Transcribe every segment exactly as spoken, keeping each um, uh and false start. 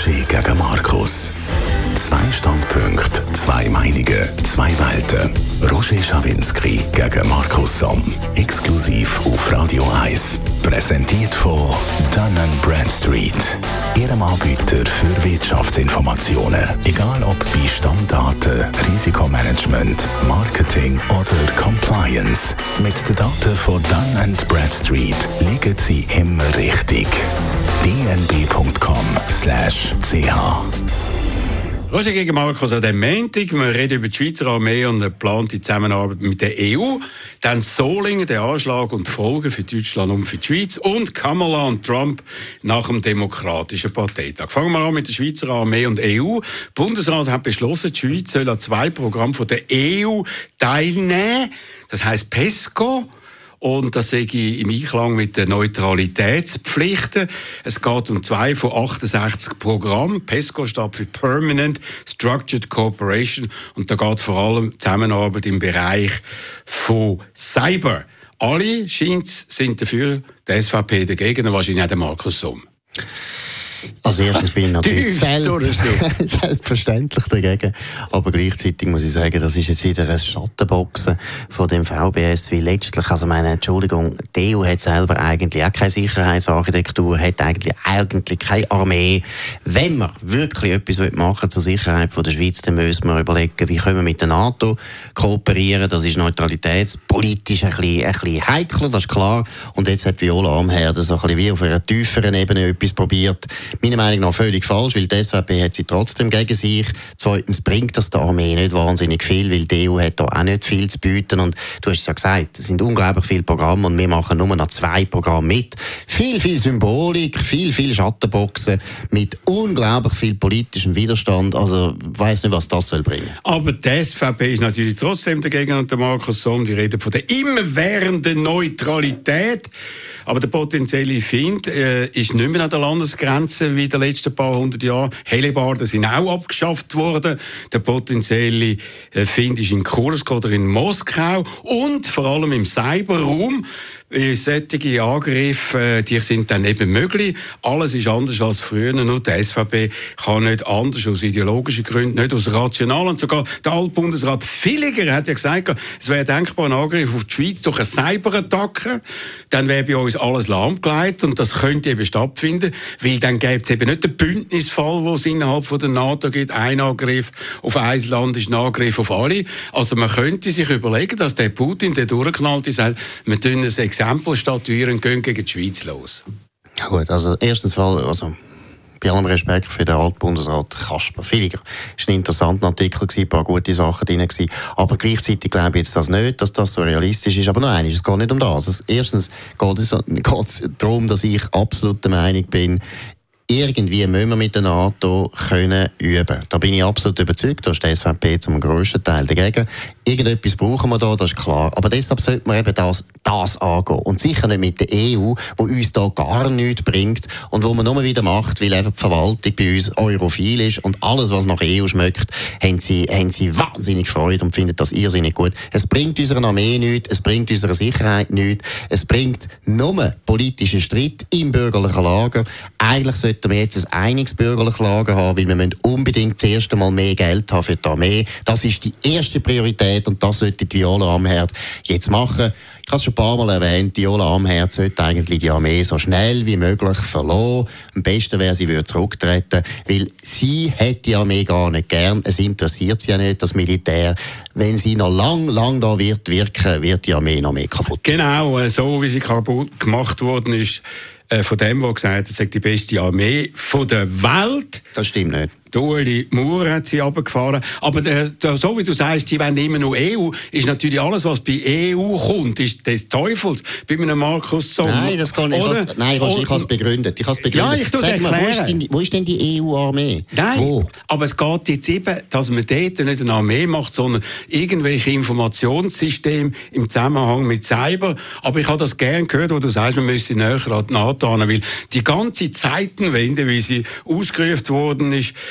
Roger gegen Markus. Zwei Standpunkte, zwei Meinungen, zwei Welten. Roger Schawinski gegen Markus Somm. Exklusiv auf Radio eins. Präsentiert von Dun and Bradstreet. Ihrem Anbieter für Wirtschaftsinformationen. Egal ob bei Stammdaten, Risikomanagement, Marketing oder Compliance. Mit den Daten von Dun and Bradstreet liegen Sie immer richtig. d n b punkt com slash c h Roger gegen Markus an dem Montag. Wir reden über die Schweizer Armee und eine geplante Zusammenarbeit mit der E U. Dann Solingen, der Anschlag und die Folgen für Deutschland und für die Schweiz. Und Kamala und Trump nach dem Demokratischen Parteitag. Fangen wir an mit der Schweizer Armee und E U. Der Bundesrat hat beschlossen, die Schweiz soll an zwei Programmen von der E U teilnehmen. Das heisst PESCO. Und das sehe ich im Einklang mit den Neutralitätspflichten. Es geht um zwei von achtundsechzig Programmen. PESCO steht für Permanent Structured Cooperation. Und da geht es vor allem Zusammenarbeit im Bereich von Cyber. Alle, scheint es, sind dafür, die S V P dagegen und wahrscheinlich auch der Markus Somm. Als erstes bin ich natürlich selbst, selbstverständlich dagegen. Aber gleichzeitig muss ich sagen, das ist jetzt wieder ein Schattenboxen von dem V B S. Weil letztlich, also meine Entschuldigung, die E U hat selber eigentlich auch keine Sicherheitsarchitektur, hat eigentlich, eigentlich keine Armee. Wenn wir wirklich etwas machen zur Sicherheit von der Schweiz, dann müssen wir überlegen, wie können wir mit der NATO kooperieren. Das ist neutralitätspolitisch ein bisschen, ein bisschen heikler, das ist klar. Und jetzt hat Viola Amherd so ein bisschen wie auf einer tieferen Ebene etwas probiert. Meiner Meinung nach völlig falsch, weil die S V P hat sie trotzdem gegen sich. Zweitens bringt das der Armee nicht wahnsinnig viel, weil die E U hat da auch nicht viel zu bieten. Und du hast es ja gesagt, es sind unglaublich viele Programme und wir machen nur noch zwei Programme mit. Viel, viel Symbolik, viel, viel Schattenboxen mit unglaublich viel politischem Widerstand. Also ich weiss nicht, was das soll bringen. Aber die S V P ist natürlich trotzdem dagegen und der Markus Somm, die reden von der immerwährenden Neutralität. Aber der potenzielle Feind äh, ist nicht mehr an der Landesgrenze wie in den letzten paar hundert Jahren. Hellebarden sind auch abgeschafft worden. Der potenzielle äh, Feind ist in Kursk oder in Moskau und vor allem im Cyberraum. Solche Angriffe, die sind dann eben möglich. Alles ist anders als früher. Nur die S V P kann nicht anders aus ideologischen Gründen, nicht aus rationalen. Und sogar der Altbundesrat Villiger hat ja gesagt, es wäre denkbar ein Angriff auf die Schweiz durch eine Cyberattacke. Dann wäre bei uns alles lahmgelegt und das könnte eben stattfinden, weil dann gäbe es eben nicht den Bündnisfall, wo es innerhalb von der NATO gibt. Ein Angriff auf ein Land ist ein Angriff auf alle. Also man könnte sich überlegen, dass der Putin, der durchknallt ist, sagt, wir tun ein Exempel statuieren und gehen gegen die Schweiz los. Ja gut, also erstens Fall, also bei allem Respekt für den Altbundesrat Kasper Villiger. Es war ein interessanter Artikel, ein paar gute Sachen drin. Aber gleichzeitig glaube ich jetzt das nicht, dass das so realistisch ist. Aber noch eines, es geht nicht um das. Also erstens geht es, geht es darum, dass ich absolut der Meinung bin, irgendwie müssen wir mit der NATO können üben. Da bin ich absolut überzeugt. Da ist die S V P zum grössten Teil dagegen. Irgendetwas brauchen wir da, das ist klar. Aber deshalb sollte man eben das, das angehen. Und sicher nicht mit der E U, die uns da gar nichts bringt und wo man nur wieder macht, weil einfach die Verwaltung bei uns europhil ist und alles, was nach E U schmeckt, haben sie, haben sie wahnsinnig Freude und finden das irrsinnig gut. Es bringt unserer Armee nichts, es bringt unserer Sicherheit nichts, es bringt nur politischen Streit im bürgerlichen Lager. Eigentlich sollte wir jetzt ein einiges bürgerliches Lager haben, weil wir müssen unbedingt das erste Mal mehr Geld haben für die Armee. Das ist die erste Priorität und das sollte die Viola Amherd jetzt machen. Ich habe es schon ein paar Mal erwähnt, die Viola Amherd sollte eigentlich die Armee so schnell wie möglich verlassen. Am besten wäre, sie würde zurücktreten, weil sie hat die Armee gar nicht gern. Es interessiert sie ja nicht, das Militär. Wenn sie noch lang, lang da wird wirken, wird die Armee noch mehr kaputt. Genau, so wie sie kaputt gemacht worden ist, von dem, der gesagt hat, es sei die beste Armee von der Welt. Das stimmt nicht. Ueli Maurer hat sie runtergefahren. Aber der, der, so wie du sagst, die wollen immer noch E U, ist natürlich alles, was bei E U kommt, ist des Teufels. Bei einem Markus Somm. Nein, das kann ich. Oder? Nein, ich habe es begründet. Ich begründet. Ja, ich tue es erklären. Wo ist, denn, wo ist denn die E U-Armee? Nein, wo? Aber es geht jetzt eben, dass man dort nicht eine Armee macht, sondern irgendwelche Informationssysteme im Zusammenhang mit Cyber. Aber ich habe das gerne gehört, wo du sagst, man müsste näher an die NATO an, weil die ganze Zeitenwende, wie sie ausgerufen worden ist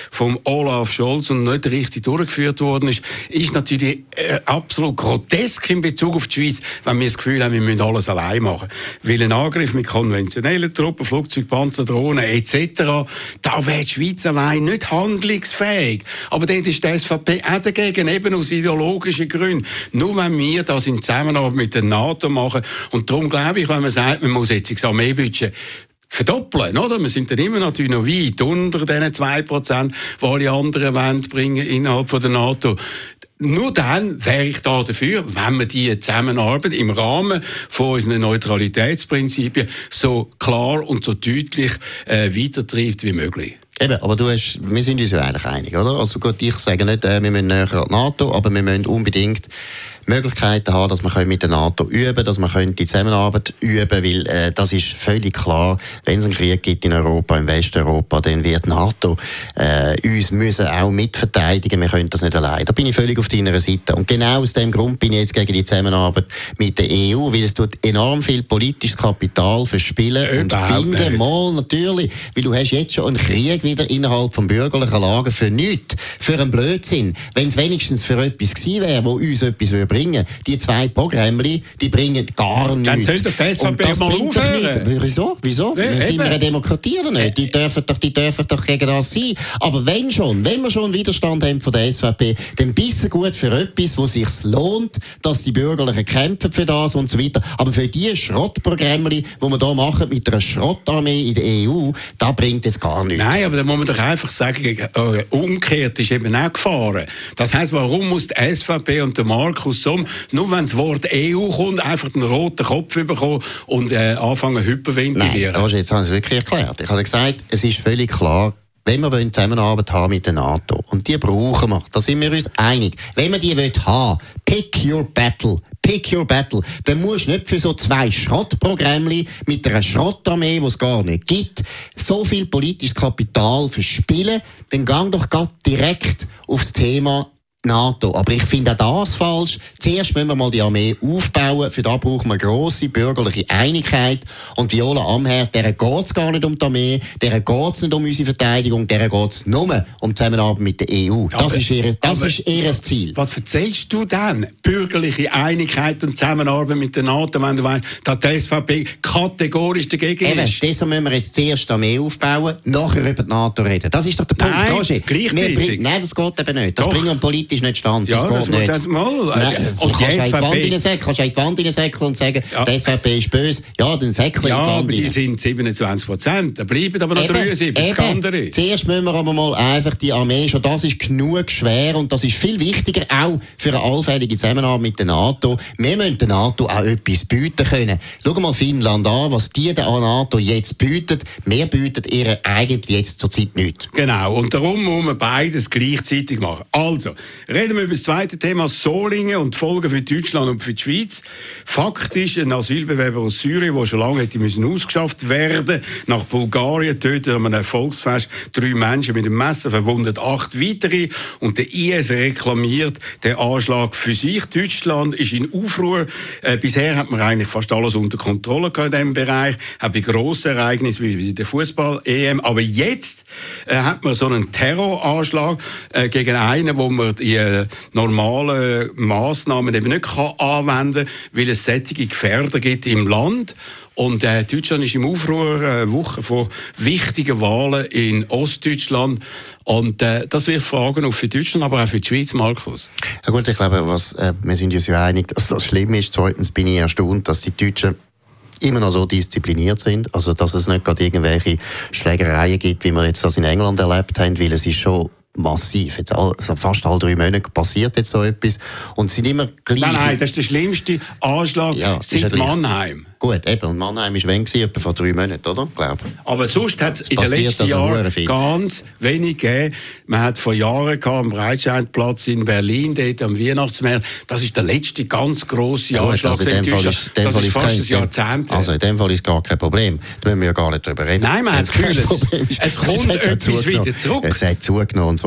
vom Olaf Scholz und nicht richtig durchgeführt worden ist, ist natürlich äh, absolut grotesk in Bezug auf die Schweiz, wenn wir das Gefühl haben, wir müssen alles allein machen. Weil ein Angriff mit konventionellen Truppen, Flugzeug, Panzer, Drohnen et cetera, da wäre die Schweiz allein nicht handlungsfähig. Aber dann ist die S V P auch dagegen, eben aus ideologischen Gründen. Nur wenn wir das in Zusammenarbeit mit der NATO machen, und darum glaube ich, wenn man sagt, man muss jetzt das Armeebudget verdoppeln, oder? Wir sind dann immer natürlich noch weit unter diesen zwei Prozent, die alle anderen wollen bringen innerhalb von der NATO. Nur dann wäre ich da dafür, wenn man die Zusammenarbeit im Rahmen von unseren Neutralitätsprinzipien so klar und so deutlich äh, weitertreibt wie möglich. Eben, aber du hast, wir sind uns ja eigentlich einig, oder? Also gut, ich sage nicht, äh, wir müssen näher an die NATO, aber wir müssen unbedingt Möglichkeiten haben, dass man mit der NATO üben kann, dass man die Zusammenarbeit üben kann, weil äh, das ist völlig klar, wenn es einen Krieg gibt in Europa, in Westeuropa, dann wird die NATO äh, uns müssen auch mitverteidigen, wir können das nicht allein. Da bin ich völlig auf deiner Seite. Und genau aus dem Grund bin ich jetzt gegen die Zusammenarbeit mit der E U, weil es tut enorm viel politisches Kapital verspielen äh, und binden. Mal natürlich, weil du hast jetzt schon einen Krieg wieder innerhalb des bürgerlichen Lager für nichts, für einen Blödsinn. Wenn es wenigstens für etwas gewesen wäre, wo uns etwas würde bringen. Die zwei Programme, die bringen gar nichts. Dann soll doch die S V P mal aufhören. Wieso? Wieso? Ja, wir sind wir eine Demokratie oder nicht? Die dürfen, doch, die dürfen doch gegen das sein. Aber wenn schon, wenn wir schon Widerstand haben von der S V P, dann bissen gut für etwas, wo es sich lohnt, dass die Bürgerlichen kämpfen für das und so weiter. Aber für die Schrottprogramme, die wir hier machen mit einer Schrottarmee in der E U, da bringt es gar nichts. Nein, aber da muss man doch einfach sagen, äh, umgekehrt ist eben auch gefahren. Das heisst, warum muss die S V P und der Markus Somm, nur wenn das Wort E U kommt, einfach den roten Kopf bekommen und äh, anfangen hyperventilieren? Nein, jetzt haben Sie es wirklich erklärt. Ich habe gesagt, es ist völlig klar, wenn wir Zusammenarbeit haben mit der NATO, und die brauchen wir, da sind wir uns einig, wenn wir die haben, pick your battle, pick your battle, dann musst du nicht für so zwei Schrottprogramme mit einer Schrottarmee, die es gar nicht gibt, so viel politisches Kapital verspielen, dann gang doch grad direkt aufs Thema NATO. Aber ich finde auch das falsch. Zuerst müssen wir mal die Armee aufbauen. Für das brauchen wir grosse bürgerliche Einigkeit. Und Viola Amherd, der geht es gar nicht um die Armee, der geht es nicht um unsere Verteidigung, der geht es nur um die Zusammenarbeit mit der E U. Das, aber, ist, ihr, das ist ihr Ziel. Was erzählst du denn? Bürgerliche Einigkeit und Zusammenarbeit mit der NATO, wenn du weißt, dass die S V P kategorisch dagegen Eben, ist? Deshalb müssen wir jetzt zuerst die Armee aufbauen, nachher über die NATO reden. Das ist doch der Punkt. Nein, Roger. gleichzeitig. Nein, das geht eben nicht. Das Doch. bringt uns politisch nicht stand. Das ja, geht das nicht. Das mal. Nein, und kannst die du in die Wand S V P... hineinsäckeln, kannst du in die Wand hineinsäckeln und sagen, ja. Die S V P ist böse. Ja, dann säckeln ja, in die Wand aber die rein. sind siebenundzwanzig Prozent. Da bleiben aber noch Eben, dreiundsiebzig. Das andere. Zuerst müssen wir aber mal einfach die Armee, schon das ist genug schwer und das ist viel wichtiger auch für eine allfällige Zusammenarbeit mit der NATO. Wir müssen der NATO auch etwas bieten können. Schau mal Finnland an, was die der NATO jetzt bietet. Wir bieten ihr eigentlich jetzt zurzeit nichts. Genau, und darum muss man beides gleichzeitig machen. Also, reden wir über das zweite Thema Solingen und die Folgen für Deutschland und für die Schweiz. Faktisch ein Asylbewerber aus Syrien, der schon lange hätte müssen ausgeschafft werden, nach Bulgarien tötet an einem Erfolgsfest drei Menschen mit dem Messer, verwundet acht weitere und der I S reklamiert den Anschlag für sich. Deutschland ist in Aufruhr. Äh, bisher hat man eigentlich fast alles unter Kontrolle gehabt in diesem Bereich, auch bei grossen Ereignissen wie der Fußball-E M. Aber jetzt äh, hat man so einen Terroranschlag äh, gegen einen, wo man die äh, normalen Massnahmen eben nicht kann anwenden kann, weil es solche Gefährder gibt im Land. Und äh, Deutschland ist im Aufruhr, eine Woche vor wichtigen Wahlen in Ostdeutschland. Und äh, das wirft Fragen auf für Deutschland, aber auch für die Schweiz, Markus. Ja gut, ich glaube, was, äh, wir sind uns ja einig, dass das schlimm ist. Zweitens bin ich erstaunt, dass die Deutschen immer noch so diszipliniert sind. Also, dass es nicht gerade irgendwelche Schlägereien gibt, wie wir jetzt das in England erlebt haben, weil es ist schon massiv. Jetzt all, also fast alle drei Monate passiert jetzt so etwas. Und es sind immer gleich. Nein, nein, das ist der schlimmste Anschlag ja, seit Mannheim. Gut, eben. Und Mannheim war wann? Etwa vor drei Monaten, oder? Glaube. Aber sonst hat es in den letzten also Jahren ganz wenig gegeben. Man hat vor Jahren gehabt, am Breitscheidplatz in Berlin, dort am Weihnachtsmarkt. Das ist der letzte ganz grosse ja, Anschlag. Also in dem Fall ist, das ist, ist fast kein, ein Jahrzehnt. Also in dem Fall ist gar kein Problem. Da müssen wir ja gar nicht drüber reden. Nein, man hat das Gefühl, es, es kommt etwas wieder zurück. Es hat zugenommen, und zwar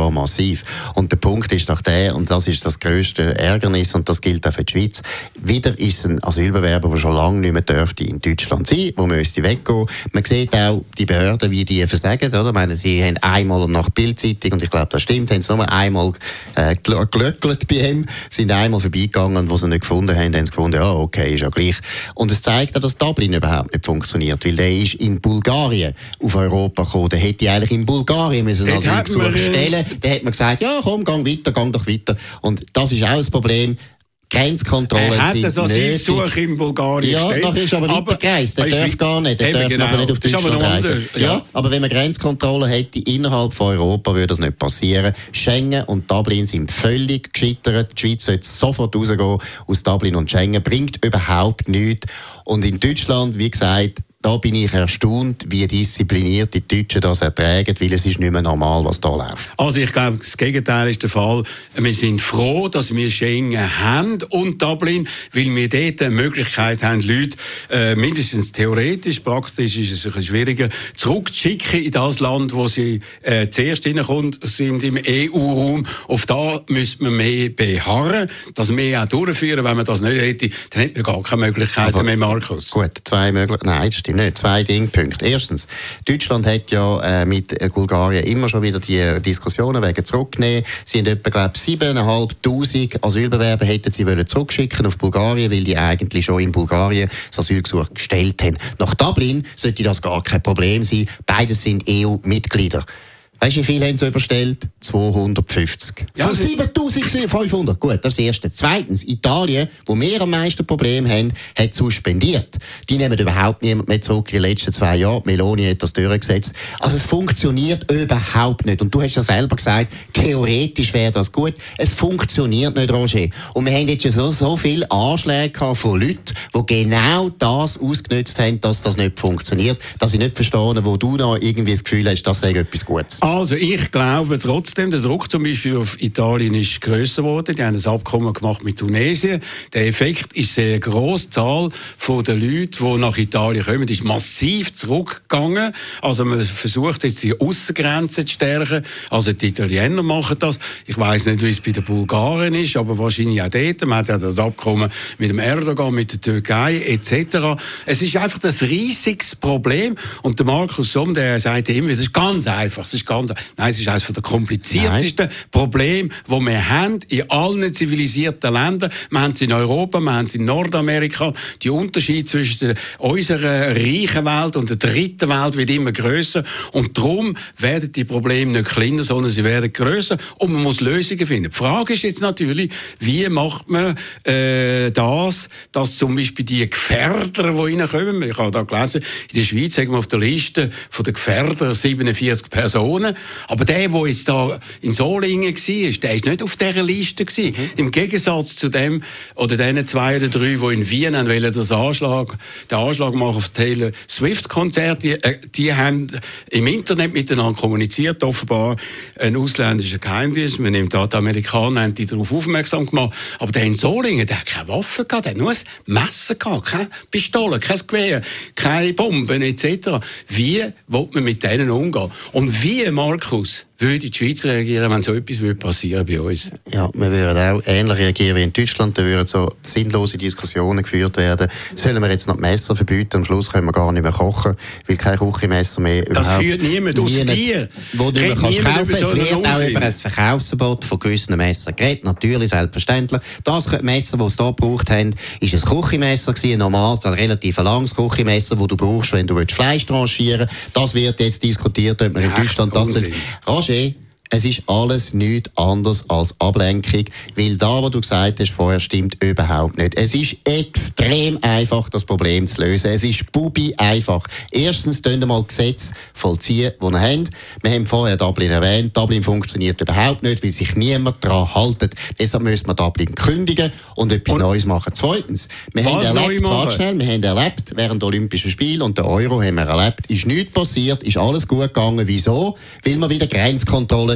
zwar massiv. Und der Punkt ist doch der, und das ist das grösste Ärgernis, und das gilt auch für die Schweiz, wieder ist ein Asylbewerber, der schon lange nicht mehr dürfte in Deutschland sein, wo müsste weggehen. Man sieht auch die Behörden, wie die versagen, oder? Ich meine, sie haben einmal nach Bildzeitung, und ich glaube, das stimmt, haben sie nur einmal äh, gelöckelt bei ihm, sind einmal vorbeigegangen, wo sie nicht gefunden haben, haben sie gefunden, ja, okay, ist ja gleich. Und es zeigt auch, dass Dublin überhaupt nicht funktioniert, weil der ist in Bulgarien auf Europa gekommen. Der hätte eigentlich in Bulgarien müssen also Asylgesuch stellen. Da hat man gesagt, ja, komm, gang weiter, gang doch weiter. Und das ist auch ein Problem. Grenzkontrollen er hat sind das Asylgesuch in Bulgarien ja, gestellt. Ja, nachher ist aber weitergereist. Der darf gar nicht. Der darf genau. nicht auf Deutschland reisen. Ja. ja, aber wenn man Grenzkontrollen hätte innerhalb von Europa, würde das nicht passieren. Schengen und Dublin sind völlig gescheitert. Die Schweiz sollte sofort rausgehen aus Dublin und Schengen. Bringt überhaupt nichts. Und in Deutschland, wie gesagt, da bin ich erstaunt, wie diszipliniert die Deutschen das ertragen, weil es ist nicht mehr normal, was da läuft. Also ich glaube, das Gegenteil ist der Fall. Wir sind froh, dass wir Schengen haben und Dublin, weil wir dort eine Möglichkeit haben, Leute äh, mindestens theoretisch, praktisch ist es ein bisschen schwieriger, zurückzuschicken in das Land, wo sie äh, zuerst reinkommen sind im E U-Raum. Auf da müssen wir mehr beharren, dass wir auch durchführen. Wenn man das nicht hätte, dann hätten wir gar keine Möglichkeiten Aber mehr, Markus. Gut, zwei Möglichkeiten. Nein, das stimmt nicht. Zwei Dingpunkte. Erstens, Deutschland hat ja äh, mit Bulgarien immer schon wieder die Diskussionen wegen zurücknehmen. Sie haben etwa, glaube ich, siebentausendfünfhundert Asylbewerber hätten sie wollen zurückschicken auf Bulgarien, weil die eigentlich schon in Bulgarien das Asylgesuch gestellt haben. Nach Dublin sollte das gar kein Problem sein. Beides sind E U-Mitglieder. Weißt du, wie viele haben sie überstellt? zweihundertfünfzig. Ja, von siebentausendfünfhundert. Gut, das ist das Erste. Zweitens, Italien, wo wir am meisten Probleme haben, hat suspendiert. Die nehmen überhaupt niemand mehr zurück in den letzten zwei Jahren. Meloni hat das durchgesetzt. Also es funktioniert überhaupt nicht. Und du hast ja selber gesagt, theoretisch wäre das gut. Es funktioniert nicht, Roger. Und wir haben jetzt schon so, so viele Anschläge von Leuten, die genau das ausgenutzt haben, dass das nicht funktioniert. Dass ich nicht verstehe, wo du noch irgendwie das Gefühl hast, das sei etwas Gutes. Also ich glaube trotzdem, der Druck zum Beispiel auf Italien ist grösser geworden. Die haben ein Abkommen gemacht mit Tunesien. Der Effekt ist sehr gross. Die Zahl der Leute, die nach Italien kommen, ist massiv zurückgegangen. Also man versucht jetzt die Aussengrenzen zu stärken. Also die Italiener machen das. Ich weiss nicht, wie es bei den Bulgaren ist, aber wahrscheinlich auch dort. Man hat ja das Abkommen mit dem Erdogan, mit der Türkei et cetera. Es ist einfach ein riesiges Problem. Und der Markus Somm, der sagt immer, das ist ganz einfach. Das ist ganz Nein, es ist eines der kompliziertesten Nein. Probleme, die wir haben in allen zivilisierten Ländern. Wir haben es in Europa, wir haben es in Nordamerika. Die Unterschiede zwischen unserer reichen Welt und der dritten Welt wird immer grösser. Und darum werden die Probleme nicht kleiner, sondern sie werden grösser. Und man muss Lösungen finden. Die Frage ist jetzt natürlich, wie macht man äh, das, dass zum Beispiel die Gefährder, die reinkommen, ich habe da gelesen, in der Schweiz haben wir auf der Liste von den Gefährdern siebenundvierzig Personen. Aber der, der jetzt da in Solingen war, der war nicht auf dieser Liste. Mhm. Im Gegensatz zu dem, oder den zwei oder drei, die in Wien haben, wollen das Anschlag, den Anschlag machen auf das Taylor Swift-Konzert, die, äh, die haben im Internet miteinander kommuniziert, offenbar ein ausländischer Geheimdienst. Man nimmt da die Amerikaner, haben die darauf aufmerksam gemacht. Aber der in Solingen, der hat keine Waffe gehabt, der hat nur ein Messer gehabt, keine Pistole, kein Gewehr, keine Bomben et cetera. Wie will man mit denen umgehen? Und wie, Markus, würde die Schweiz reagieren, wenn so etwas passieren bei uns? Ja, wir würden auch ähnlich reagieren wie in Deutschland. Da würden so sinnlose Diskussionen geführt werden. Sollen wir jetzt noch die Messer verbieten? Am Schluss können wir gar nicht mehr kochen, weil kein Küchenmesser mehr überhaupt... Das führt niemand aus dir. Wo du nicht mehr kaufen kannst. Es wird auch über ein Verkaufsverbot von gewissen Messern geredet. Natürlich, selbstverständlich. Das Messer, das sie hier gebraucht haben, ist ein Küchenmesser gewesen, ein normales, ein relativ langes Küchenmesser, das du brauchst, wenn du Fleisch tranchieren willst. Das wird jetzt diskutiert, ob man in Deutschland das... Roger, es ist alles nichts anderes als Ablenkung, weil da, was du gesagt hast vorher, stimmt überhaupt nicht. Es ist extrem einfach, das Problem zu lösen. Es ist bubi einfach. Erstens tun wir mal Gesetze vollziehen, die wir haben. Wir haben vorher Dublin erwähnt. Dublin funktioniert überhaupt nicht, weil sich niemand daran hält. Deshalb müssen wir Dublin kündigen und etwas und Neues machen. Zweitens, wir haben erlebt, warte schnell, wir haben erlebt, während der Olympischen Spiele und der Euro haben wir erlebt, ist nichts passiert, ist alles gut gegangen. Wieso? Weil wir wieder Grenzkontrollen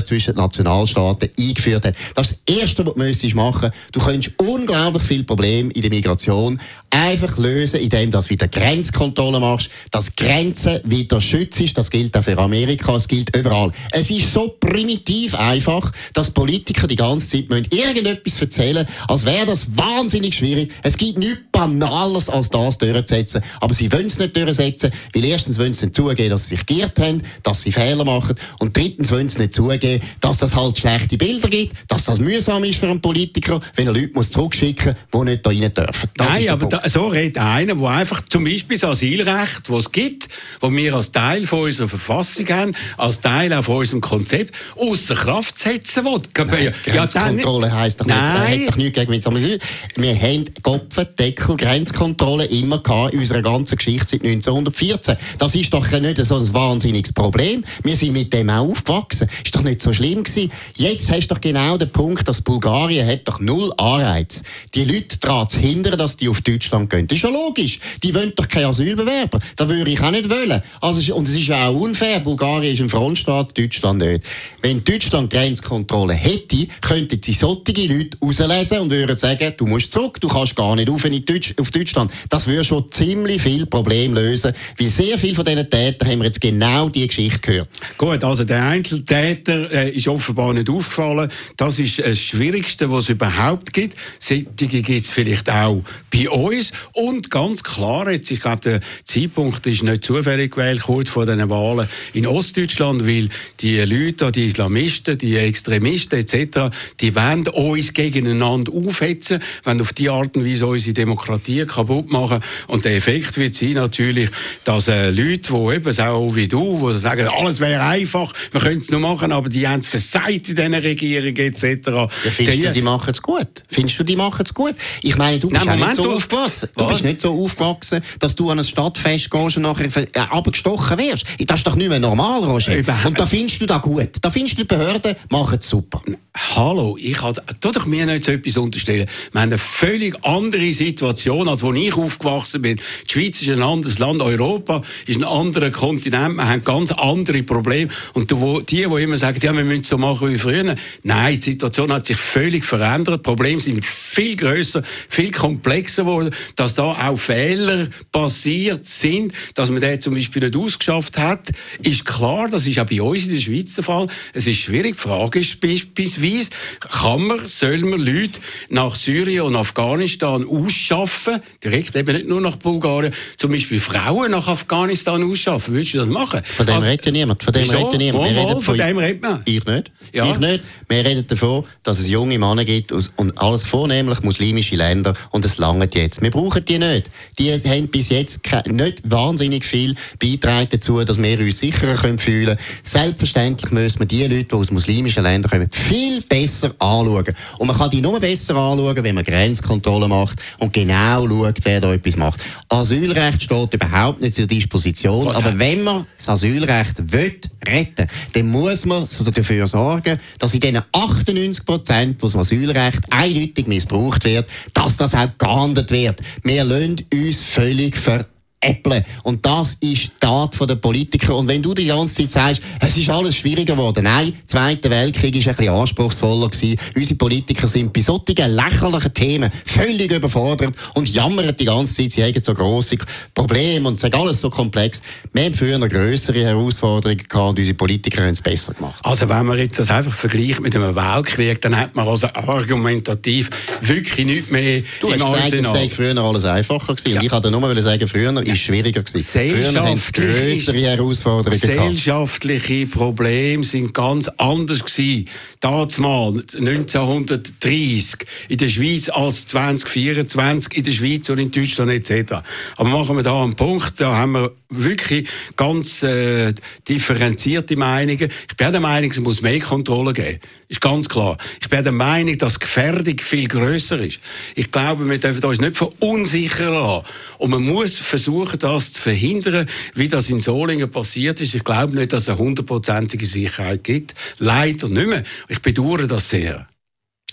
zwischen den Nationalstaaten eingeführt hat. Das ist das Erste, was du müsstest machen. Du könntest unglaublich viele Probleme in der Migration einfach lösen, indem du wieder Grenzkontrollen machst, dass Grenzen wieder schützt. Das gilt auch für Amerika, es gilt überall. Es ist so primitiv einfach, dass Politiker die ganze Zeit müssen irgendetwas erzählen, als wäre das wahnsinnig schwierig. Es gibt nichts Banales, als das durchzusetzen. Aber sie wollen es nicht durchsetzen, weil erstens wollen sie nicht zugeben, dass sie sich geirrt haben, dass sie Fehler machen, und drittens wollen sie nicht zugeben, dass das halt schlechte Bilder gibt, dass das mühsam ist für einen Politiker, wenn er Leute muss zurückschicken muss, die nicht da rein dürfen. Das Nein, aber da, so redet einer, der einfach zum Beispiel das Asylrecht, das es gibt, das wir als Teil von unserer Verfassung haben, als Teil auch von unserem Konzept, außer Kraft setzen will. Nein, ja, Grenzkontrolle heisst doch nicht, Nein. hat doch nichts gegen Asyl. Wir haben Kopfendeckel Grenzkontrolle immer gehabt in unserer ganzen Geschichte seit neunzehnhundertvierzehn. Das ist doch nicht so ein wahnsinniges Problem. Wir sind mit dem auch aufgewachsen. Ist doch nicht so schlimm gewesen. Jetzt hast du doch genau den Punkt, dass Bulgarien hat doch null Anreiz, die Leute daran zu hindern, dass die auf Deutschland gehen. Das ist ja logisch. Die wollen doch keine Asylbewerber. Das würde ich auch nicht wollen. Also, und es ist ja auch unfair. Bulgarien ist ein Frontstaat, Deutschland nicht. Wenn Deutschland Grenzkontrolle hätte, könnten sie solche Leute rauslesen und würden sagen, du musst zurück, du kannst gar nicht auf, in Deutsch, auf Deutschland. Das würde schon ziemlich viele Probleme lösen, weil sehr viele von diesen Tätern haben wir jetzt genau diese Geschichte gehört. Gut, also der Einzeltäter äh, ist offenbar nicht aufgefallen. Das ist das Schwierigste, was es überhaupt gibt. Solche gibt es vielleicht auch bei uns. Und ganz klar, jetzt, ich glaube, der Zeitpunkt ist nicht zufällig gewählt, kurz vor den Wahlen in Ostdeutschland, weil die Leute, die Islamisten, die Extremisten et cetera, die wollen uns gegeneinander aufhetzen, wenn auf die Art und Weise unsere Demokratie kaputt machen. Und der Effekt wird sein natürlich, dass äh, Leute, die eben auch wie du, die sagen, alles wäre einfach, wir können es nur machen, aber die haben es versagt in diesen Regierungen et cetera. Ja, findest die, du, die machen es gut? Findest du, die machen es gut? Ich meine, du bist Nein, Moment, nicht so aufgewachsen. Du bist nicht so aufgewachsen, dass du an ein Stadtfest gehst und nachher äh, abgestochen wirst. Das ist doch nicht mehr normal, Roger. Und da findest du das gut. Da findest du, die Behörden machen es super. Hallo, ich kann, tu doch mir nicht so etwas unterstellen. Wir haben eine völlig andere Situation, als wo ich aufgewachsen bin. Die Schweiz ist ein anderes Land, Europa ist ein anderer Kontinent, wir haben ganz andere Probleme. Und die, die immer sagen, ja, wir müssen so machen wie früher. Nein, die Situation hat sich völlig verändert. Die Probleme sind viel grösser, viel komplexer geworden, dass da auch Fehler passiert sind, dass man den zum Beispiel nicht ausgeschafft hat, ist klar, das ist auch bei uns in der Schweiz der Fall. Es ist schwierig. Die Frage ist beispielsweise, kann man, soll man Leute nach Syrien und Afghanistan ausschaffen, direkt eben nicht nur nach Bulgarien, zum Beispiel Frauen nach Afghanistan ausschaffen? Würdest du das machen? Von dem also, redet niemand. Von dem redet niemand. Wir reden von, von dem redet man. Ich nicht. Ja. Ich nicht. Wir reden davon, dass es junge Männer gibt und alles vornehmlich muslimische Länder, und es langt jetzt. Wir brauchen die nicht. Die haben bis jetzt nicht wahnsinnig viel beitragen dazu, dass wir uns sicherer fühlen können. Selbstverständlich müssen wir die Leute, die aus muslimischen Ländern kommen, viel besser anschauen. Und man kann die nur besser anschauen, wenn man Grenzkontrollen macht und genau schaut, wer da etwas macht. Asylrecht steht überhaupt nicht zur Disposition, Was aber hat? wenn man das Asylrecht will retten, dann muss man dafür sorgen, dass in diesen achtundneunzig Prozent, wo das Asylrecht eindeutig missbraucht wird, dass das auch geahndet wird. Wir lassen uns völlig ver Äpple. Und das ist die Tat der Politiker. Und wenn du die ganze Zeit sagst, es ist alles schwieriger geworden. Nein, der Zweite Weltkrieg war ein bisschen anspruchsvoller gewesen. Unsere Politiker sind bei solchen lächerlichen Themen völlig überfordert und jammern die ganze Zeit, sie haben so grosse Probleme und sagen alles so komplex. Wir haben früher noch grössere Herausforderungen gehabt und unsere Politiker haben es besser gemacht. Also wenn man jetzt das einfach vergleicht mit einem Weltkrieg, dann hat man also argumentativ wirklich nichts mehr du im Arsenal. Du hast gesagt, es sei früher alles einfacher gewesen. Ja. Und ich wollte nur sagen, früher ist schwieriger gewesen. Früher haben es grössere Herausforderungen gehabt. Gesellschaftliche Probleme sind ganz anders gewesen. Damals, neunzehnhundertdreissig, in der Schweiz als zwanzig vierundzwanzig, in der Schweiz und in Deutschland et cetera. Aber machen wir da einen Punkt, da haben wir wirklich ganz äh, differenzierte Meinungen. Ich bin der Meinung, es muss mehr Kontrolle geben. Ist ganz klar. Ich bin der Meinung, dass die Gefährdung viel grösser ist. Ich glaube, wir dürfen uns nicht verunsichern lassen. Und man muss versuchen, das zu verhindern, wie das in Solingen passiert ist. Ich glaube nicht, dass es eine hundertprozentige Sicherheit gibt. Leider nicht mehr. Ich bedauere das sehr.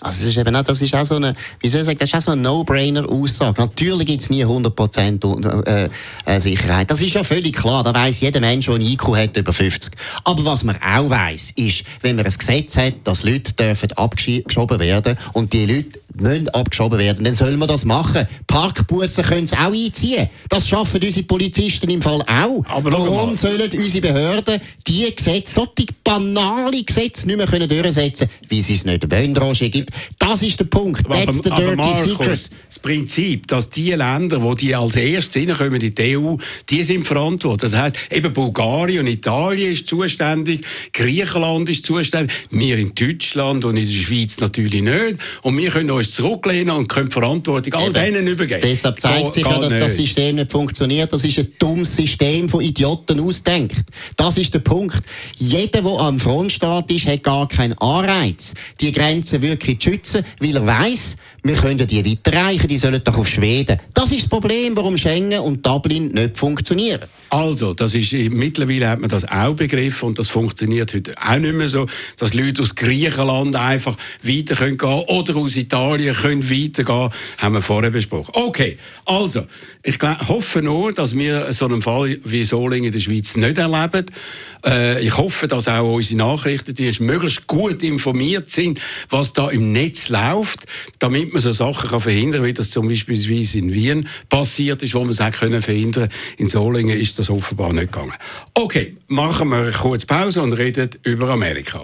Also das ist eben auch, das ist auch so eine, wie soll ich sagen, das ist auch so eine No-Brainer-Aussage. Natürlich gibt es nie hundert Prozent äh, äh, Sicherheit. Das ist ja völlig klar. Da weiss jeder Mensch, der ein I Q hat, über fünfzig. Aber was man auch weiss, ist, wenn man ein Gesetz hat, dass Leute dürfen abgeschoben werden und die Leute müssen abgeschoben werden, dann soll man das machen. Parkbussen können sie auch einziehen. Das schaffen unsere Polizisten im Fall auch. Aber warum sollen unsere Behörden diese Gesetze, solche banale Gesetze nicht mehr können durchsetzen, wie sie es nicht wollen, Roger? Das ist der Punkt. Aber, That's the aber dirty Markus, secret. Das Prinzip, dass die Länder, wo die als erstes reinkommen in die E U, die sind verantwortlich. Das heisst, eben Bulgarien und Italien ist zuständig, Griechenland ist zuständig, wir in Deutschland und in der Schweiz natürlich nicht. Und wir können uns zurücklehnen und können die Verantwortung all denen übergeben. Deshalb zeigt sich ja, dass nicht. Das System nicht funktioniert. Das ist ein dummes System von Idioten ausdenkt. Das ist der Punkt. Jeder, der am Frontstaat ist, hat gar keinen Anreiz, die Grenzen wirklich zu schützen, weil er weiss, wir können die weiterreichen, die sollen doch auf Schweden. Das ist das Problem, warum Schengen und Dublin nicht funktionieren. Also, das ist, mittlerweile hat man das auch begriffen und das funktioniert heute auch nicht mehr so, dass Leute aus Griechenland einfach weiter gehen können oder aus Italien können weitergehen, haben wir vorher besprochen. Okay, also, ich glaub, hoffe nur, dass wir so einen Fall wie Solingen in der Schweiz nicht erleben. Äh, ich hoffe, dass auch unsere Nachrichtendienste möglichst gut informiert sind, was da im Netz läuft, damit man so Sachen kann verhindern kann, wie das zum Beispiel in Wien passiert ist, wo man es auch können verhindern. In Solingen ist das offenbar nicht gegangen. Okay, machen wir eine kurze Pause und reden über Amerika.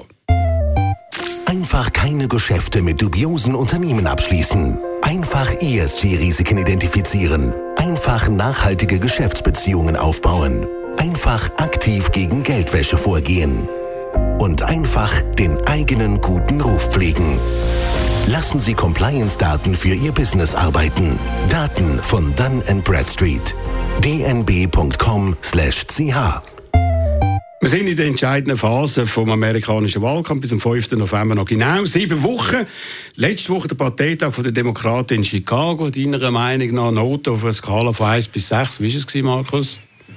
Einfach keine Geschäfte mit dubiosen Unternehmen abschließen. Einfach E S G-Risiken identifizieren. Einfach nachhaltige Geschäftsbeziehungen aufbauen. Einfach aktiv gegen Geldwäsche vorgehen. Und einfach den eigenen guten Ruf pflegen. Lassen Sie Compliance-Daten für Ihr Business arbeiten. Daten von Dun and Bradstreet. d n b punkt com slash c h. Wir sind in der entscheidenden Phase vom amerikanischen Wahlkampf bis zum fünften November noch genau sieben Wochen. Letzte Woche der Parteitag der Demokraten in Chicago. Deiner Meinung nach Noten auf einer Skala von eins bis sechs. Wie war es, Markus?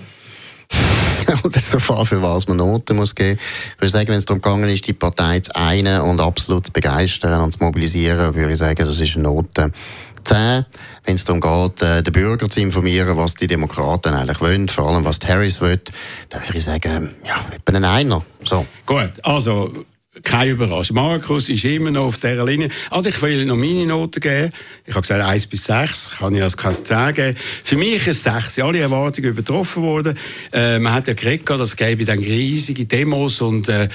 Das ist so viel, für was man Noten muss geben. Ich würde sagen, wenn es darum gegangen ist, die Partei zu einen und absolut zu begeistern und zu mobilisieren, würde ich sagen, das ist eine Note zehn. Wenn es darum geht, den Bürger zu informieren, was die Demokraten eigentlich wollen, vor allem was Harris will, dann würde ich sagen, ja, etwa ein Einer. So. Gut, also keine Überraschung. Markus ist immer noch auf dieser Linie. Also ich will noch meine Noten geben. Ich habe gesagt eins bis sechs, kann ich als kein zehn geben. Für mich ist sechs. Alle Erwartungen übertroffen worden. Äh, man hat ja geredet, dass es gäbe dann riesige Demos und äh,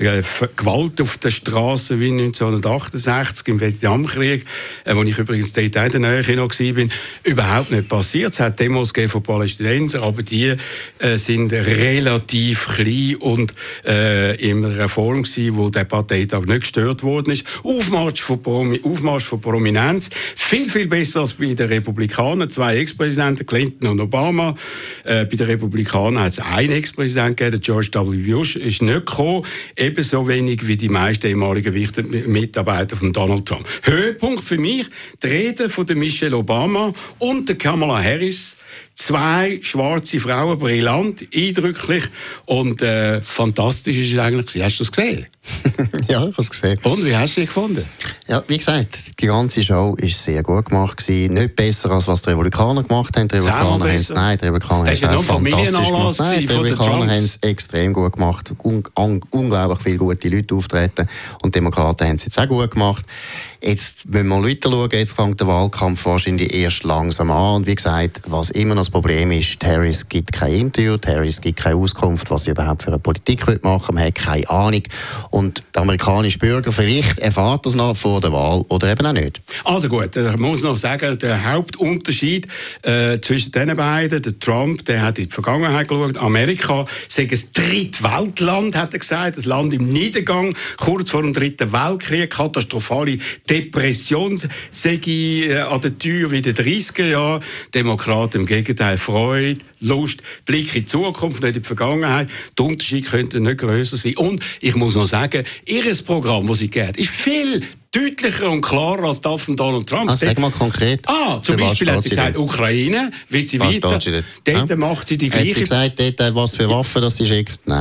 Gewalt auf den Straßen wie neunzehnhundertachtundsechzig im Vietnamkrieg, äh, wo ich übrigens dort in der Nähe noch war, überhaupt nicht passiert. Es hat Demos gegeben von Palästinensern, aber die äh, sind relativ klein und äh, in einer Form gewesen, wo der Parteitag nicht gestört worden ist. Aufmarsch von, Promi- Aufmarsch von Prominenz. Viel, viel besser als bei den Republikanern. Zwei Ex-Präsidenten, Clinton und Obama. Äh, bei den Republikanern hat es einen Ex-Präsidenten gegeben, George W. Bush, ist nicht gekommen. Ebenso wenig wie die meisten ehemaligen wichtigen Mitarbeiter von Donald Trump. Höhepunkt für mich, die Rede von der Michelle Obama und der Kamala Harris. Zwei schwarze Frauen, brillant, eindrücklich und äh, fantastisch ist es eigentlich. Hast du es gesehen? Ja, ich habe es gesehen. Und wie hast du es gefunden? Ja, wie gesagt, die ganze Show war sehr gut gemacht gewesen. Nicht besser, als was die Republikaner gemacht haben. Die Republikaner haben es, nein, die Republikaner haben es auch fantastisch gemacht. Nein, die Republikaner haben es extrem gut gemacht. Un- un- unglaublich viele gute Leute auftreten. Und die Demokraten haben es jetzt auch gut gemacht. Jetzt, wenn wir weiter schauen, jetzt fängt der Wahlkampf wahrscheinlich erst langsam an. Und wie gesagt, was immer noch das Problem ist, die Harris gibt kein Interview, die Harris gibt keine Auskunft, was sie überhaupt für eine Politik machen will. Man hat keine Ahnung. Und der amerikanische Bürger, vielleicht erfahrt das noch vor der Wahl oder eben auch nicht. Also gut, ich muss noch sagen, der Hauptunterschied äh, zwischen den beiden, der Trump, der hat in die Vergangenheit geschaut, Amerika sei ein Drittweltland, hat er gesagt, ein Land im Niedergang, kurz vor dem Dritten Weltkrieg, katastrophale Depression sei äh, an der Tür wie in den dreißiger Jahren. Demokraten im Gegenteil, Freude, Lust, Blick in die Zukunft, nicht in die Vergangenheit. Der Unterschied könnte nicht grösser sein. Und ich muss noch sagen, ihr Programm, das sie geht, ist viel deutlicher und klarer als das von Donald Trump. Ah, sag mal konkret. Ah, zum Beispiel hat sie gesagt, denn? Ukraine, will sie was weiter. Sie dort ja? macht sie die gleiche... Hat sie gesagt, dort, was für Waffen das sie schickt? Nein.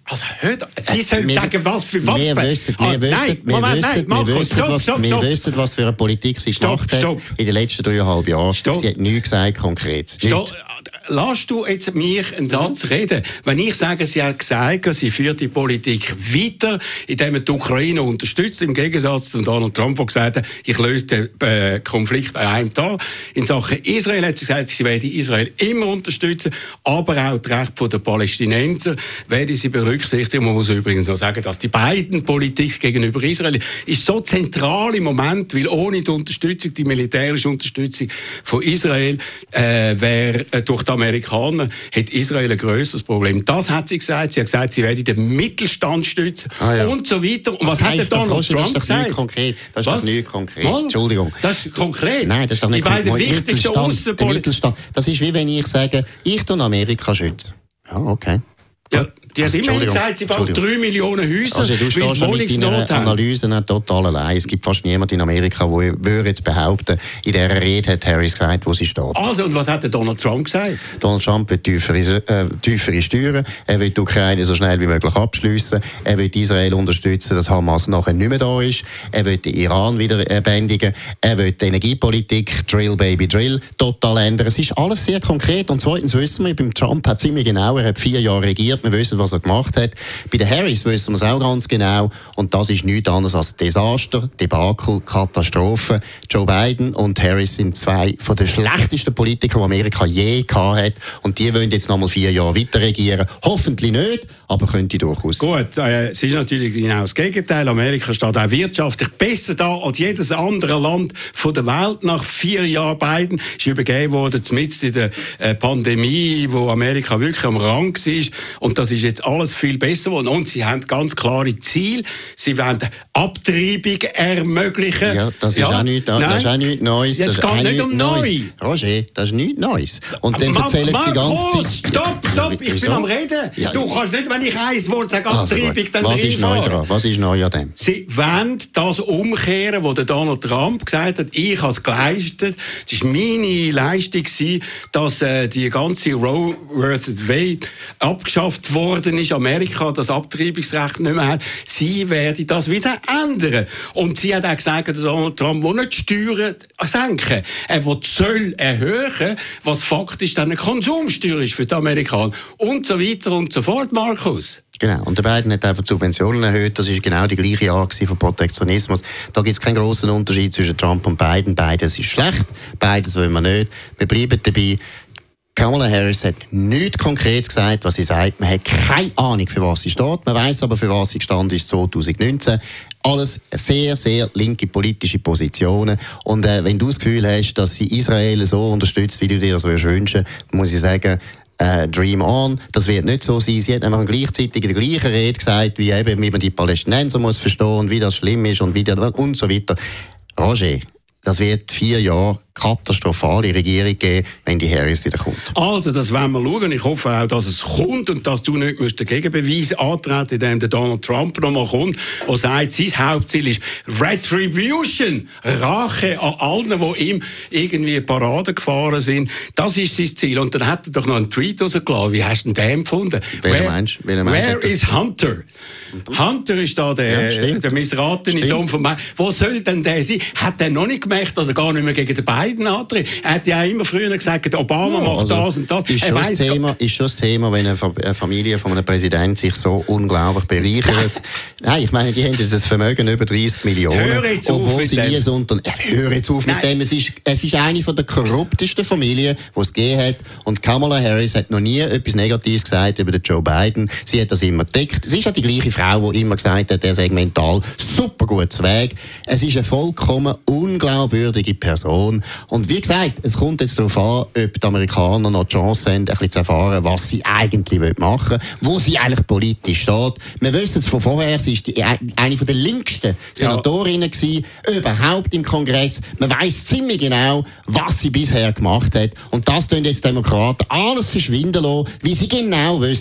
Also, hört, Sie sollen wir, sagen, was für Waffen. Wir wissen, wir ah, wissen, nein, wir Moment, wissen, nein, Markus, wir wissen, stopp, was, stopp, wir stopp. wissen, was für eine Politik sie Stopp, gemacht hat stopp. in den letzten dreieinhalb Jahren. Stopp. Sie hat nichts gesagt, konkret. Stopp. Lass du jetzt mich einen Satz reden. Wenn ich sage, sie hat gesagt, sie führt die Politik weiter, indem sie die Ukraine unterstützt, im Gegensatz zu Donald Trump, der gesagt hat, ich löse den äh, Konflikt an einem Tag. In Sachen Israel hat sie gesagt, sie werde Israel immer unterstützen, aber auch die Rechte der Palästinenser werde sie berücksichtigen. Man muss übrigens noch sagen, dass die beiden Politik gegenüber Israel ist so zentral im Moment, weil ohne die Unterstützung, die militärische Unterstützung von Israel, äh, wäre äh, durch die Amerikaner hat Israel ein grösseres Problem. Das hat sie gesagt. Sie hat gesagt, sie werde den Mittelstand stützen ah, ja. und so weiter. Und was hat der Donald Trump das gesagt? Nicht konkret. Das ist was? doch nicht konkret. Mal? Entschuldigung. Das ist konkret. Nein, das ist doch nicht Die beiden konkret. wichtigsten Aussenpolitiker. Das ist wie wenn ich sage, ich tue Amerika schützen. Ja, okay. Ja, die hat also, immerhin gesagt, sie bauen drei Millionen Häuser, also, du weil sie Wohnungsnot haben. Analyse nicht total allein. Es gibt fast niemanden in Amerika, der jetzt behaupten, in dieser Rede hat Harris gesagt, wo sie steht. Also, und was hat der Donald Trump gesagt? Donald Trump will tiefere, äh, tiefere Steuern, er will die Ukraine so schnell wie möglich abschliessen, er will Israel unterstützen, dass Hamas nachher nicht mehr da ist, er will den Iran wieder bändigen, er will die Energiepolitik, Drill Baby Drill, total ändern. Es ist alles sehr konkret. Und zweitens wissen wir, beim Trump hat ziemlich genau, er hat vier Jahre regiert, wir wissen, was er gemacht hat. Bei der Harris wissen wir es auch ganz genau. Und das ist nichts anderes als Desaster, Debakel, Katastrophe. Joe Biden und Harris sind zwei von den schlechtesten Politikern, die Amerika je gehabt hat. Und die wollen jetzt noch mal vier Jahre weiter regieren. Hoffentlich nicht, aber könnte durchaus. Gut, äh, es ist natürlich genau das Gegenteil. Amerika steht auch wirtschaftlich besser da als jedes andere Land von der Welt. Nach vier Jahren Biden ist übergeben worden, mitten in der äh, Pandemie, wo Amerika wirklich am Rang war. Und das ist jetzt alles viel besser geworden. Und sie haben ganz klare Ziele. Sie wollen Abtreibung ermöglichen. Ja, das ist, ja. Auch, nicht, das ist auch nichts Neues. Jetzt geht nicht um neu. Roger, das ist nichts Neues. Und dann erzählen sie die ganze Zeit... Stopp, stopp, ich bin am Reden. Ja, du kannst nicht, wenn ich ein Wort sage, Abtreibung, also dann was ist neu dran? Was ist neu an dem? Sie wollen das umkehren, was Donald Trump gesagt hat. Ich habe es geleistet. Es war meine Leistung, dass äh, die ganze Roe versus Wade abgeschafft worden ist. Amerika das Abtreibungsrecht nicht mehr hat. Sie werden das wieder ändern. Und sie hat auch gesagt, Donald Trump will nicht Steuern senken. Er will Zölle erhöhen, was faktisch dann eine Konsumsteuer ist für die Amerikaner. Und so weiter und so fort, Markus. Genau. Und der Biden hat einfach die Subventionen erhöht. Das war genau die gleiche Art von Protektionismus. Da gibt es keinen grossen Unterschied zwischen Trump und Biden. Beides ist schlecht. Beides wollen wir nicht. Wir bleiben dabei. Kamala Harris hat nichts konkret gesagt, was sie sagt. Man hat keine Ahnung, für was sie steht. Man weiss aber, für was sie gestanden ist zwanzig neunzehn. Alles sehr, sehr linke politische Positionen. Und äh, wenn du das Gefühl hast, dass sie Israel so unterstützt, wie du dir das wünschen, muss ich sagen, Uh, Dream on, das wird nicht so sein. Sie hat nämlich gleichzeitig in der gleichen Rede gesagt, wie, eben, wie man die Palästinenser muss verstehen und wie das schlimm ist und, wie die, und so weiter. Roger, das wird vier Jahre katastrophale Regierung geben, wenn die Harris wieder kommt. Also, das wollen wir schauen. Ich hoffe auch, dass es kommt und dass du nicht musst dagegen Beweis antreten, indem der Donald Trump noch mal kommt, der sagt, sein Hauptziel ist Retribution, Rache an allen, die ihm irgendwie Parade gefahren sind. Das ist sein Ziel. Und dann hat er doch noch einen Tweet rausgelassen. Wie hast du den empfunden? Welcher Mensch? Welcher Mensch Where is Hunter? Mhm. Hunter ist da der, ja, der missratene Sohn von mir. Wo soll denn der sein? Hat er noch nicht gemerkt, dass er gar nicht mehr gegen den Biden antritt? Er hat ja immer früher gesagt, Obama ja, macht also das und das. Ist schon, das Thema, ist schon das Thema, wenn eine Familie von einem Präsidenten sich so unglaublich bereichert. Nein, ich meine, die haben jetzt ein Vermögen über dreißig Millionen. Hör jetzt auf obwohl mit sie dem. Nie so unter... Hör jetzt auf Nein. mit dem. Es ist, es ist eine von der korruptesten Familien, die es gegeben hat. Und Kamala Harris hat noch nie etwas Negatives gesagt über den Joe Biden. Sie hat das immer gedeckt. Es ist ja die gleiche Frau, die immer gesagt hat, der sei mental super gut zu Weg. Es ist eine vollkommen unglaubwürdige Person. Und wie gesagt, es kommt jetzt darauf an, ob die Amerikaner noch die Chance haben, ein bisschen zu erfahren, was sie eigentlich machen wollen, wo sie eigentlich politisch steht. Wir wissen es von vorher, sie ist die, eine von der linksten Senatorinnen gewesen, überhaupt im Kongress. Man weiss ziemlich genau, was sie bisher gemacht hat. Und das tun jetzt die Demokraten alles verschwinden lassen, wie sie genau wissen,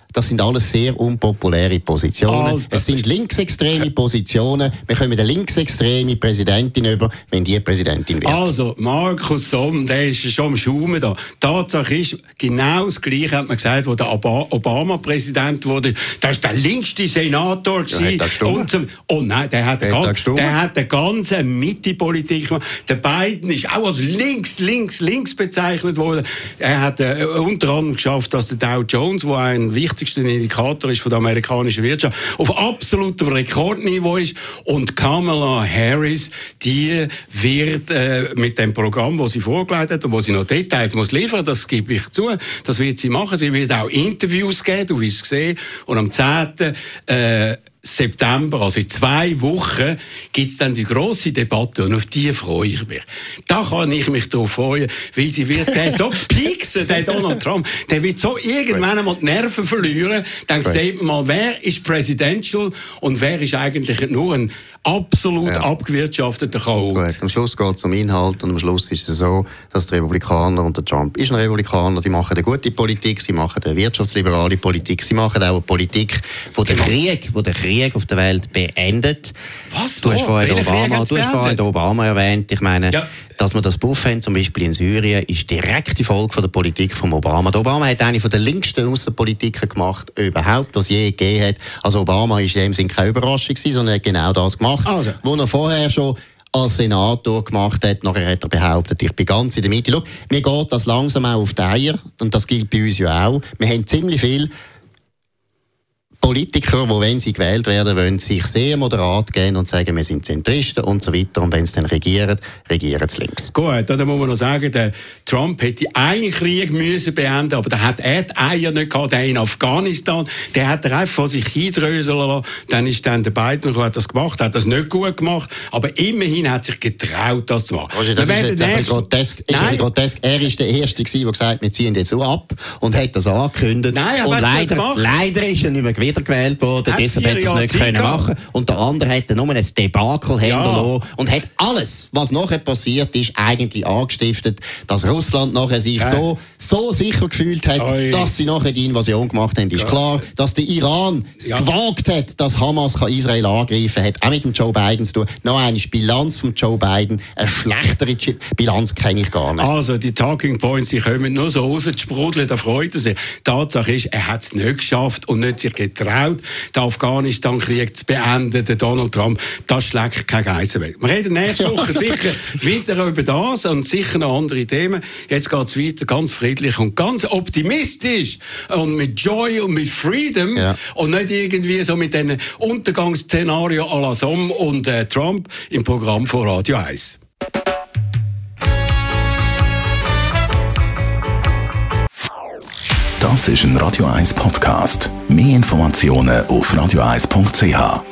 das sind alles sehr unpopuläre Positionen. Also, es sind linksextreme Positionen. Wir kommen eine linksextreme Präsidentin über, wenn die Präsidentin wird. Also, Markus Somm, der ist schon am Schaumen da. Tatsache ist, genau das Gleiche hat man gesagt, wo der Obama-Präsident wurde. Das war der linkste Senator. Ja, und so, oh nein, der hat, eine ganz, der hat eine ganze Mitte-Politik gemacht. Der Biden ist auch als links, links, links bezeichnet worden. Er hat äh, unter anderem geschafft, dass der Dow Jones, der ein wichtigster Indikator ist von der amerikanischen Wirtschaft, auf absolutem Rekordniveau ist. Und Kamala Harris, die wird äh, mit dem Programm, das sie vorgelegt hat und wo sie noch Details muss liefern, das gebe ich zu, das wird sie machen. Sie wird auch Interviews geben, du wirst es sehen. Und am zehnten Äh, September, also in zwei Wochen, gibt es dann die grosse Debatte und auf die freue ich mich. Da kann ich mich darauf freuen, weil sie wird der so pieksen, der Donald Trump, der wird so irgendwann einmal die Nerven verlieren, dann Gut. sieht man mal, wer ist presidential und wer ist eigentlich nur ein absolut ja. abgewirtschafteter Chaot. Gut, am Schluss geht es um Inhalt und am Schluss ist es so, dass die Republikaner und der Trump ist ein Republikaner, die machen eine gute Politik, sie machen eine wirtschaftsliberale Politik, sie machen auch eine Politik, wo der Krieg, wo der Krieg auf der Welt beendet. Was? Du hast vorhin Obama, du hast vorhin Obama erwähnt. Ich meine, ja. dass wir das Buff haben, zum Beispiel in Syrien, ist direkt die Folge von der Politik von Obama. Der Obama hat eine von der linksten Außenpolitiken gemacht, überhaupt, was je gegeben hat. Also Obama war in dem Sinne keine Überraschung, sondern er hat genau das gemacht, also. was er vorher schon als Senator gemacht hat. Nachher hat er behauptet, ich bin ganz in der Mitte. Schau, mir geht das langsam auch auf die Eier, und das gilt bei uns ja auch. Wir haben ziemlich viel Politiker, die, wenn sie gewählt werden wollen, sich sehr moderat gehen und sagen, wir sind Zentristen und so weiter. Und wenn sie dann regieren, regieren sie links. Gut, da muss man noch sagen, der Trump hätte einen Krieg müssen beenden, aber da hat er die Eier nicht gehabt, der in Afghanistan. Der hat er einfach von sich hindröseln lassen. Dann ist dann der Biden hat das gemacht, hat das nicht gut gemacht, aber immerhin hat sich getraut, das zu machen. Also das ist jetzt ein bisschen grotesk. Ist ein grotesk. Er war der Erste, der gesagt hat, wir ziehen jetzt so ab und hat das angekündigt. Nein, aber und leider, leider ist er nicht mehr wiedergewählt worden, deshalb hat er es nicht können machen. Und der andere hat nur ein Debakel hinterlassen ja. und hat alles, was nachher passiert ist, eigentlich angestiftet, dass Russland nachher sich ja. so, so sicher gefühlt hat, Oi. dass sie nachher die Invasion gemacht haben. Ist ja. klar, dass der Iran es ja. gewagt hat, dass Hamas kann Israel angreifen hat, auch mit dem Joe Biden zu tun. Noch eine Bilanz von Joe Biden, eine schlechtere Bilanz kenne ich gar nicht. Also die Talking Points, die kommen nur so raus, die sprudeln, da freut er sich. Tatsache ist, er hat es nicht geschafft und nicht sich getraut, den Afghanistan-Krieg zu beenden, der Donald Trump. Das schlägt kein Geissen weg. Wir reden nächste Woche sicher wieder über das und sicher noch andere Themen. Jetzt geht es weiter, ganz friedlich und ganz optimistisch und mit Joy und mit Freedom ja. und nicht irgendwie so mit diesen Untergangsszenarien à la Somme und äh, Trump im Programm von Radio eins. Das ist ein Radio eins Podcast. Mehr Informationen auf radio eins punkt c h.